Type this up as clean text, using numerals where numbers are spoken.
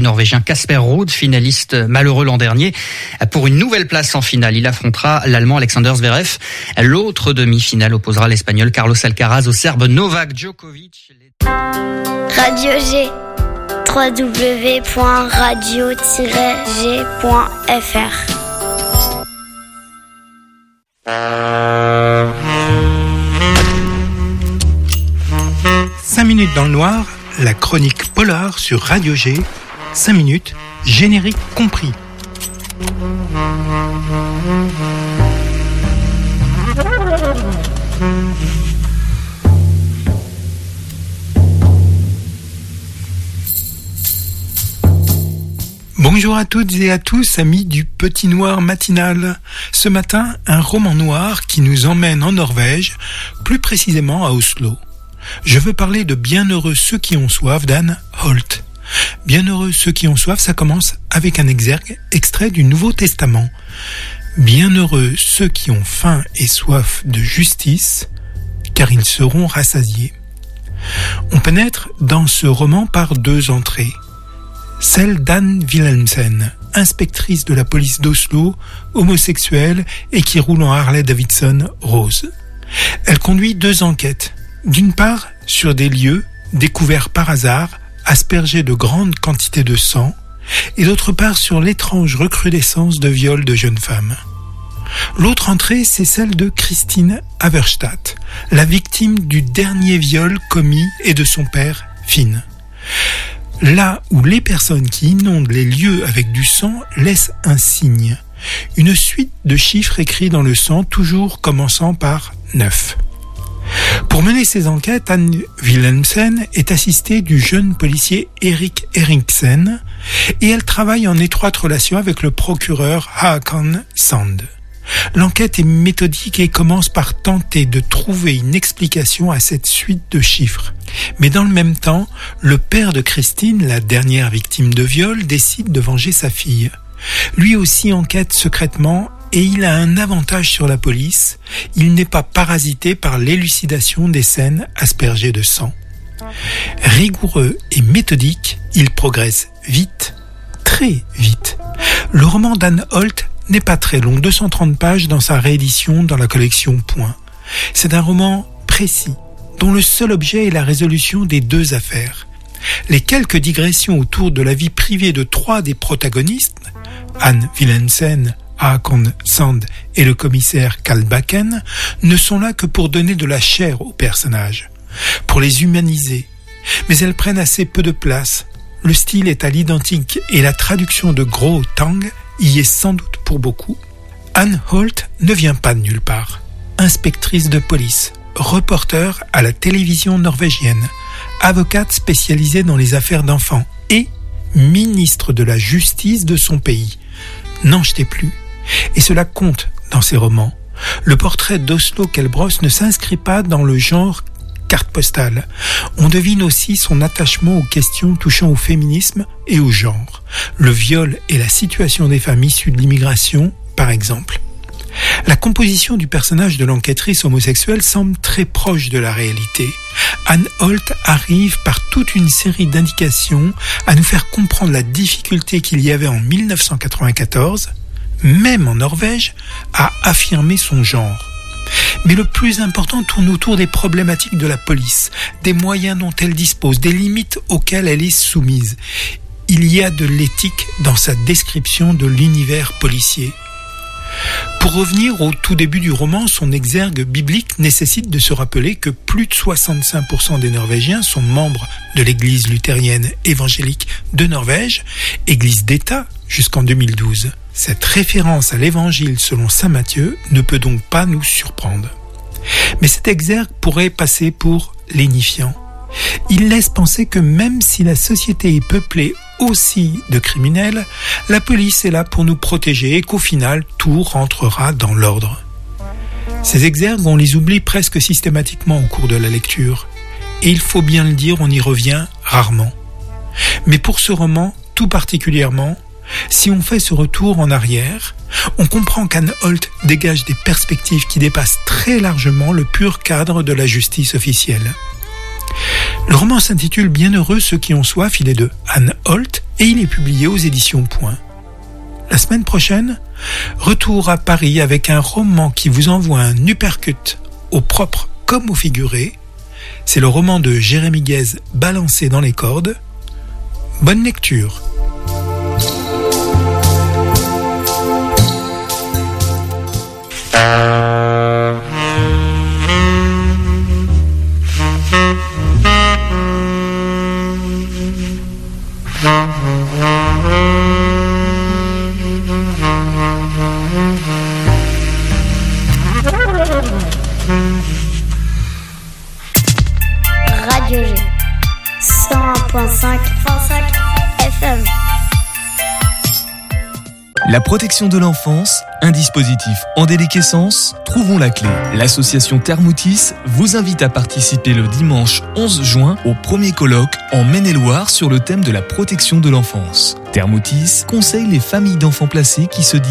Norvégien Casper Ruud, finaliste malheureux l'an dernier. Pour une nouvelle place en finale, il affrontera l'Allemand Alexander Zverev. L'autre demi-finale opposera l'Espagnol Carlos Alcaraz au Serbe Novak Djokovic. Radio G, www.radio-g.fr. 5 minutes dans le noir, la chronique polar sur Radio G. 5 minutes, générique compris. Bonjour à toutes et à tous, amis du Petit Noir matinal. Ce matin, un roman noir qui nous emmène en Norvège, plus précisément à Oslo. Je veux parler de Bienheureux ceux qui ont soif d'Anne Holt. Bienheureux ceux qui ont soif, ça commence avec un exergue extrait du Nouveau Testament. Bienheureux ceux qui ont faim et soif de justice, car ils seront rassasiés. On pénètre dans ce roman par 2 entrées. Celle d'Anne Wilhelmsen, inspectrice de la police d'Oslo, homosexuelle et qui roule en Harley-Davidson rose. Elle conduit 2 enquêtes. D'une part, sur des lieux découverts par hasard, aspergés de grandes quantités de sang, et d'autre part sur l'étrange recrudescence de viols de jeunes femmes. L'autre entrée, c'est celle de Christine Haverstadt, la victime du dernier viol commis et de son père, Finn. Là où les personnes qui inondent les lieux avec du sang laissent un signe, une suite de chiffres écrits dans le sang, toujours commençant par 9. Pour mener ces enquêtes, Anne Wilhelmsen est assistée du jeune policier Erik Eriksen et elle travaille en étroite relation avec le procureur Håkon Sand. L'enquête est méthodique et commence par tenter de trouver une explication à cette suite de chiffres. Mais dans le même temps, le père de Christine, la dernière victime de viol, décide de venger sa fille. Lui aussi enquête secrètement et il a un avantage sur la police, il n'est pas parasité par l'élucidation des scènes aspergées de sang. Rigoureux et méthodique, il progresse vite, très vite. Le roman d'Anne Holt n'est pas très long, 230 pages dans sa réédition dans la collection Point. C'est un roman précis, dont le seul objet est la résolution des 2 affaires. Les quelques digressions autour de la vie privée de 3 des protagonistes, Anne Wilhelmsen, Håkon Sand et le commissaire Kalbakken, ne sont là que pour donner de la chair aux personnages, pour les humaniser. Mais elles prennent assez peu de place. Le style est à l'identique et la traduction de Gro Tang y est sans doute pour beaucoup. Anne Holt ne vient pas de nulle part. Inspectrice de police, reporter à la télévision norvégienne, avocate spécialisée dans les affaires d'enfants et ministre de la justice de son pays. N'en jetez plus. Et cela compte dans ses romans. Le portrait d'Oslo qu'elle brosse ne s'inscrit pas dans le genre carte postale. On devine aussi son attachement aux questions touchant au féminisme et au genre. Le viol et la situation des femmes issues de l'immigration, par exemple. La composition du personnage de l'enquêtrice homosexuelle semble très proche de la réalité. Anne Holt arrive par toute une série d'indications à nous faire comprendre la difficulté qu'il y avait en 1994, même en Norvège, à affirmer son genre. Mais le plus important tourne autour des problématiques de la police, des moyens dont elle dispose, des limites auxquelles elle est soumise. Il y a de l'éthique dans sa description de l'univers policier. Pour revenir au tout début du roman, son exergue biblique nécessite de se rappeler que plus de 65% des Norvégiens sont membres de l'église luthérienne évangélique de Norvège, église d'État jusqu'en 2012. Cette référence à l'évangile selon saint Matthieu ne peut donc pas nous surprendre. Mais cet exergue pourrait passer pour lénifiant. Il laisse penser que même si la société est peuplée aussi de criminels, la police est là pour nous protéger et qu'au final, tout rentrera dans l'ordre. Ces exergues, on les oublie presque systématiquement au cours de la lecture. Et il faut bien le dire, on y revient rarement. Mais pour ce roman, tout particulièrement, si on fait ce retour en arrière, on comprend qu'Anne Holt dégage des perspectives qui dépassent très largement le pur cadre de la justice officielle. Le roman s'intitule Bienheureux ceux qui ont soif, il est de Anne Holt et il est publié aux éditions Point. La semaine prochaine, retour à Paris avec un roman qui vous envoie un uppercut au propre comme au figuré. C'est le roman de Jérémy Guez, Balancé dans les cordes. Bonne lecture. Radio G 101.5 FM. La protection de l'enfance, un dispositif en déliquescence, trouvons la clé. L'association Thermoutis vous invite à participer le dimanche 11 juin au premier colloque en Maine-et-Loire sur le thème de la protection de l'enfance. Thermoutis conseille les familles d'enfants placés qui se disent